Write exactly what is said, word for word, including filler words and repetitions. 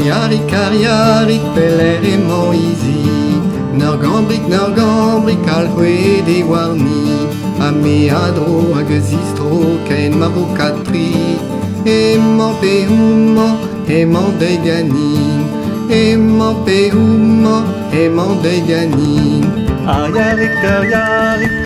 Yarik, Yarik, Peler et Moïsi, Norgambrik, Norgambrik, Alhoué des Warni, Améadro, Agazistro, Ken Mavokatri, Aimant Péhouman, Aimant des Ganin, Aimant Péhouman, Aimant des Ganin. Yarik, Yarik.